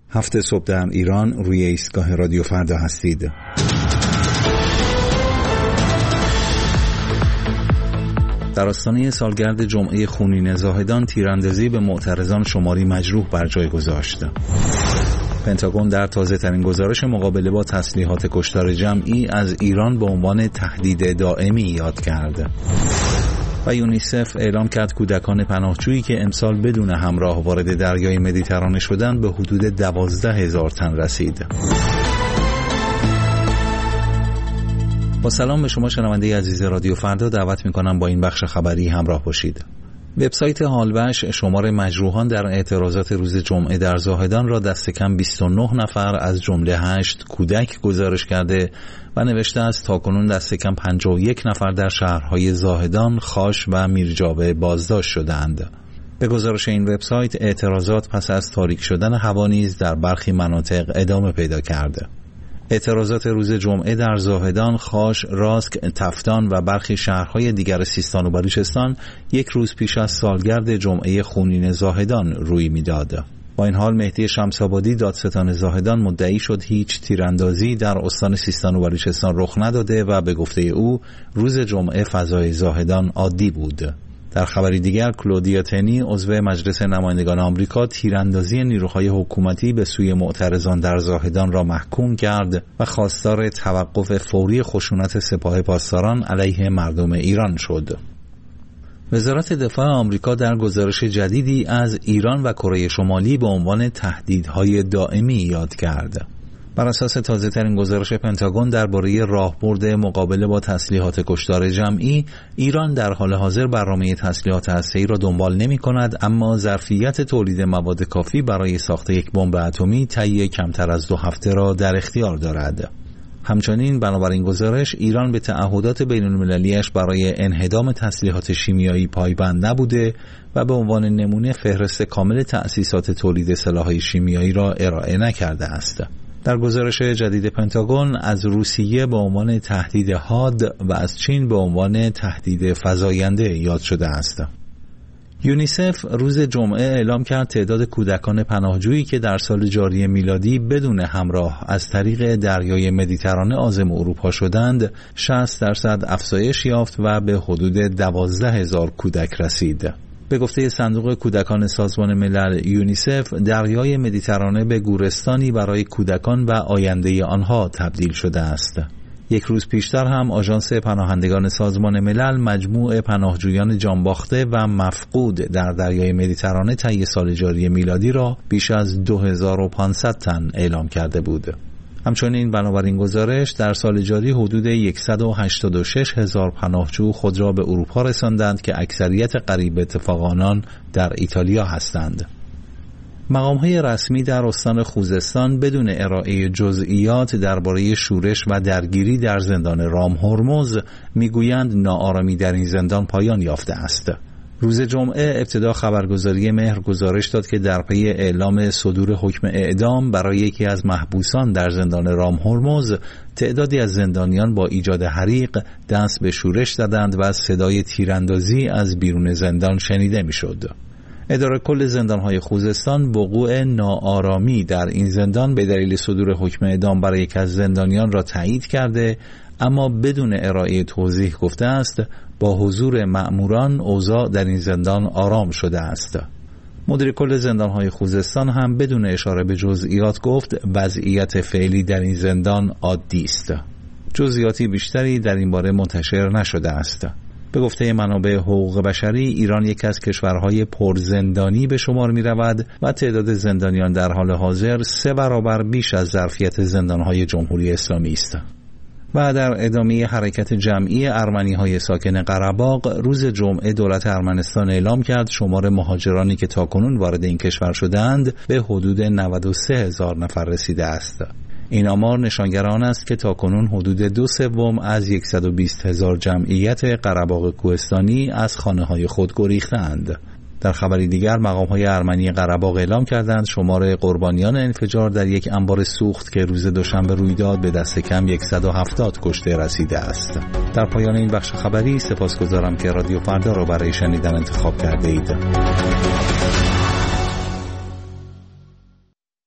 7 صبح در ایران روی ایستگاه رادیو فردا هستید. در آستانه سالگرد جمعه خونین زاهدان تیراندازی به معترضان شماری مجروح بر جای گذاشت. پنتاگون در تازه ترین گزارش مقابله با تسلیحات کشتار جمعی از ایران به عنوان تهدید دائمی یاد کرد. و یونیسف اعلام کرد کودکان پناهجویی که امسال بدون همراه وارد دریای مدیترانه شدند به حدود 12,000 تن رسید. با سلام به شما شنونده عزیز رادیو فردا، دعوت می‌کنم با این بخش خبری همراه باشید. وبسایت حالوش شمار مجروحان در اعتراضات روز جمعه در زاهدان را دست کم 29 نفر از جمله 8 کودک گزارش کرده و نوشته است تاکنون دست کم 51 نفر در شهرهای زاهدان، خاش و میرجاوه بازداشت شدند. به گزارش این وبسایت اعتراضات پس از تاریک شدن هوا نیز در برخی مناطق ادامه پیدا کرده. اعتراضات روز جمعه در زاهدان، خاش، راسک، تفتان و برخی شهرهای دیگر سیستان و بلوچستان یک روز پیش از سالگرد جمعه خونین زاهدان روی میداد. با این حال مهدی شمس‌آبادی دادستان زاهدان مدعی شد هیچ تیراندازی در استان سیستان و بلوچستان رخ نداده و به گفته او روز جمعه فضای زاهدان عادی بود. در خبری دیگر کلودیا تنی عضو مجلس نمایندگان آمریکا تیراندازی نیروهای حکومتی به سوی معترضان در زاهدان را محکوم کرد و خواستار توقف فوری خشونت سپاه پاسداران علیه مردم ایران شد. وزارت دفاع آمریکا در گزارش جدیدی از ایران و کره شمالی به عنوان تهدیدهای دائمی یاد کرد. بر اساس تازه ترین گزارش پنتاگون درباره راهبرد مقابله با تسلیحات کشتار جمعی، ایران در حال حاضر برنامه تسلیحات هسته‌ای را دنبال نمی‌کند، اما ظرفیت تولید مواد کافی برای ساخت یک بمب اتمی طی کمتر از 2 هفته را در اختیار دارد. همچنین بنابراین گزارش ایران به تعهدات بین‌المللی‌اش برای انهدام تسلیحات شیمیایی پایبند نبوده و به عنوان نمونه فهرست کامل تأسیسات تولید سلاح‌های شیمیایی را ارائه نکرده است. در گزارش جدید پنتاگون از روسیه به عنوان تهدید حاد و از چین به عنوان تهدید فزاینده یاد شده است. یونیسف روز جمعه اعلام کرد تعداد کودکان پناهجویی که در سال جاری میلادی بدون همراه از طریق دریای مدیترانه عازم اروپا شدند 60% افزایش یافت و به حدود 12,000 کودک رسید. به گفته صندوق کودکان سازمان ملل یونیسف، دریای مدیترانه به گورستانی برای کودکان و آینده آنها تبدیل شده است. یک روز پیشتر هم آژانس پناهندگان سازمان ملل مجموع پناهجویان جانباخته و مفقود در دریای مدیترانه طی سال جاری میلادی را بیش از 2500 تن اعلام کرده بود. همچنین بنابراین گزارش در سال جاری حدود 186,000 پناهجو خود را به اروپا رساندند که اکثریت قریب اتفاق آنان در ایتالیا هستند. مقام‌های رسمی در استان خوزستان بدون ارائه جزئیات درباره شورش و درگیری در زندان رام هرمز میگویند ناآرامی در این زندان پایان یافته است. روز جمعه ابتدا خبرگزاری مهر گزارش داد که در پی اعلام صدور حکم اعدام برای یکی از محبوسان در زندان رام هرمز، تعدادی از زندانیان با ایجاد حریق دست به شورش زدند و صدای تیراندازی از بیرون زندان شنیده میشد. اداره کل زندان‌های خوزستان وقوع ناآرامی در این زندان به دلیل صدور حکم اعدام برای یک از زندانیان را تایید کرده، اما بدون ارائه توضیح گفته است با حضور مأموران اوضاع در این زندان آرام شده است. مدیر کل زندان‌های خوزستان هم بدون اشاره به جزئیات گفت وضعیت فعلی در این زندان عادی است. جزئیاتی بیشتری در این باره منتشر نشده است. به گفته منابع حقوق بشری، ایران یکی از کشورهای پرزندانی به شمار می رود و تعداد زندانیان در حال حاضر 3 برابر بیش از ظرفیت زندانهای جمهوری اسلامی است. و در ادامه حرکت جمعی ارمنی‌های ساکن قره‌باغ، روز جمعه دولت ارمنستان اعلام کرد شمار مهاجرانی که تاکنون وارد این کشور شدند به حدود 93,000 نفر رسیده است. این آمار نشانگر آن است که تاکنون حدود 2/3 از 120,000 جمعیت قره‌باغ کوهستانی از خانه‌های خود گریختند. در خبری دیگر مقام‌های ارمنی قره‌باغ اعلام کردند شمار قربانیان انفجار در یک انبار سوخت که روز دوشنبه روی داد به دست کم 170 کشته رسیده است. در پایان این بخش خبری سپاسگزارم که رادیو فردا را برای شنیدن انتخاب کرده اید.